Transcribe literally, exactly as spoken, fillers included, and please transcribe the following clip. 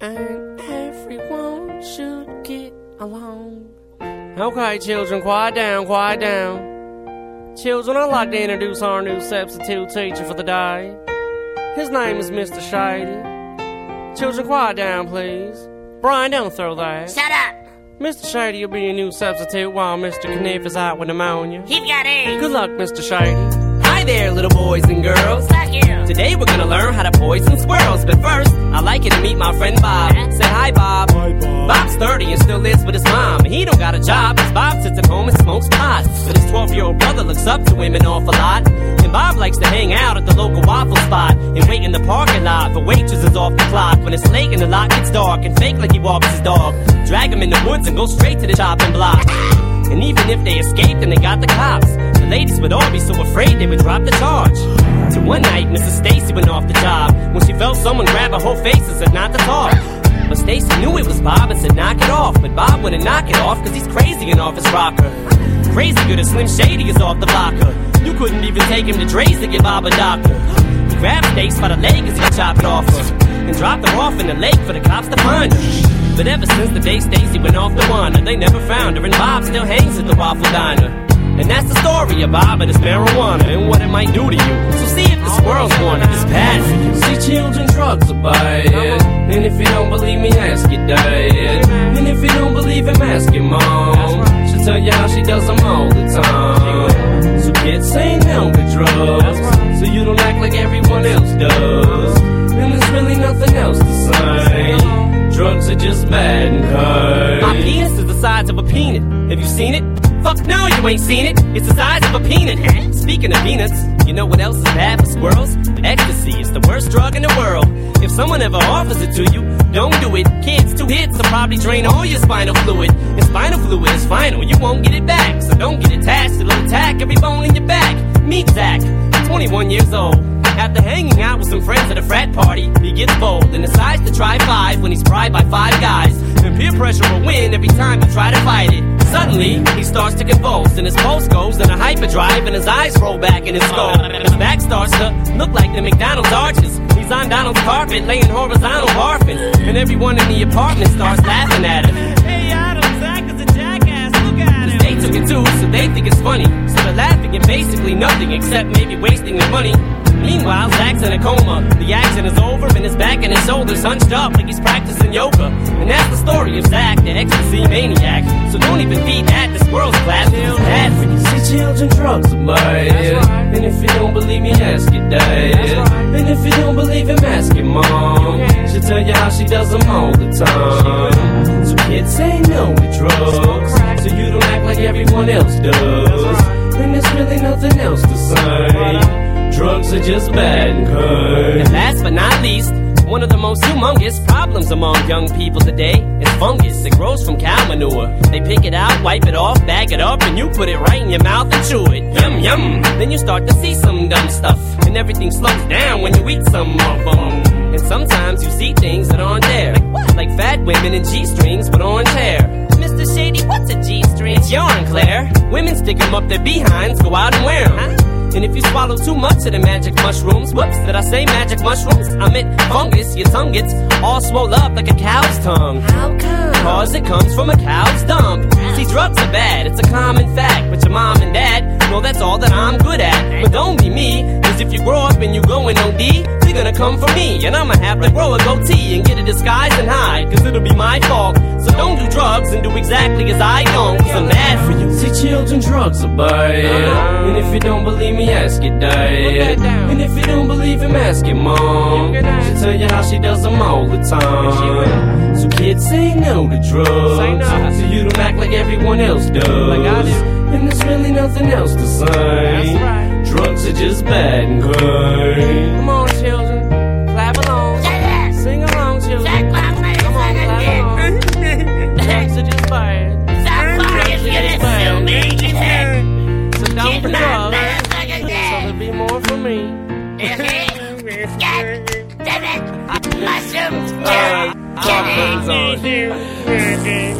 and everyone should get along. Okay, children, quiet down, quiet down. Children, I'd like to introduce our new substitute teacher for the day. His name is Mister Shady. Children, quiet down, please. Brian, don't throw that. Shut up. Mister Shady will be your new substitute while Mister Kniff is out with pneumonia. He's got AIDS. Good luck, Mister Shady. Hi there, little boys and girls. Fuck you. Today we're gonna learn how to poison squirrels. But first, I'd like you to meet my friend Bob. Say hi, Bob. Hi, Bob. Bob's thirty and still lives with his mom. He don't got a job, cause Bob sits at home and smokes pot. But his twelve-year-old brother looks up to him an awful lot. And Bob likes to hang out at the local waffle spot and wait in the parking lot for waitresses off the clock. When it's late and the lot gets dark and fake like he walks his dog. Drag him in the woods and go straight to the chopping block. And even if they escaped and they got the cops, the ladies would all be so afraid they would drop the charge. So one night, Missus Stacy went off the job when she felt someone grab her whole face and said not to talk. But Stacy knew it was Bob and said knock it off. But Bob wouldn't knock it off cause he's crazy and off his rocker. Crazy good as Slim Shady is off the blocker. You couldn't even take him to Dre's to give Bob a doctor. He grabbed Stace by the leg as he chopped it off her and dropped her off in the lake for the cops to find her. But ever since the day Stacy went off the wander, they never found her, and Bob still hangs at the Waffle Diner. And that's the story of Bob and his marijuana and what it might do to you. So see if the squirrels want it. It's bad for you. See, children, drugs are bad. And if you don't believe me, ask your dad. And if you don't believe him, ask your mom. She'll tell you how she does them all the time. So kids, say no to drugs, so you don't act like everyone else does. And there's really nothing else to say. Drugs are just bad and good. My penis is the size of a peanut. Have you seen it? Fuck no, you ain't seen it. It's the size of a peanut. Speaking of peanuts, you know what else is bad for squirrels? Ecstasy is the worst drug in the world. If someone ever offers it to you, don't do it. Kids, two hits will probably drain all your spinal fluid. And spinal fluid is final, you won't get it back. So don't get attached, it'll attack every bone in your back. Meet Zach, twenty-one years old. After hanging out with some friends at a frat party, he gets bold and decides to try five when he's bribed by five guys. And peer pressure will win every time you try to fight it. Suddenly, he starts to convulse, and his pulse goes in a hyperdrive, and his eyes roll back in his skull. His back starts to look like the McDonald's arches. He's on Donald's carpet, laying horizontal barfing, and everyone in the apartment starts laughing at him. Hey, Adam, Zach is a jackass, look at him. They took it too, so they think it's funny. So they're laughing at basically nothing except maybe wasting their money. Meanwhile, Zach's in a coma. The action is over, and his back and his shoulders hunched up like he's practicing yoga. And that's the story of Zach, the ecstasy maniac. So don't even feed that, the squirrels class. It's bad for you. See, children, drugs are bad. And if you don't believe me, ask your dad. And if you don't believe him, ask your mom. She'll tell you how she does them all the time. So kids, say no to drugs, so you don't act like everyone else does. And there's really nothing else to say. Drugs are just bad and good. And last but not least, one of the most humongous problems among young people today is fungus. It grows from cow manure. They pick it out, wipe it off, bag it up, and you put it right in your mouth and chew it. Yum, yum. Then you start to see some dumb stuff, and everything slows down when you eat some of them. And sometimes you see things that aren't there. Like what? Like fat women in G-strings with orange hair. Mister Shady, what's a G-string? It's yarn, Claire. Women stick them up their behinds, go out and wear them. Huh? And if you swallow too much of the magic mushrooms, whoops, did I say magic mushrooms? I meant fungus, your tongue gets all swole up like a cow's tongue. How come? Cause it comes from a cow's dump. See, drugs are bad, it's a common fact. But your mom and dad know that's all that I'm good at. But don't be me, cause if you grow up and you go in O D, they're gonna come for me. And I'ma have to grow a goatee and get a disguise and hide, cause it'll be my fault. So don't do drugs and do exactly as I don't, cause I'm bad for you. See, children, drugs are bad. And if you don't believe me, ask your dad. And if you don't believe him, ask your mom. She'll tell you how she does them all the time. So kids, say no to drugs, so you don't act like everyone else does. And there's really nothing else to say. Drugs are just bad and good. Come on, children, clap along. Sing along, children. Come on, clap along. Drugs are just bad. So don't do drugs, so there'll be more for me. God damn it! Mushrooms! Alright, our friends on.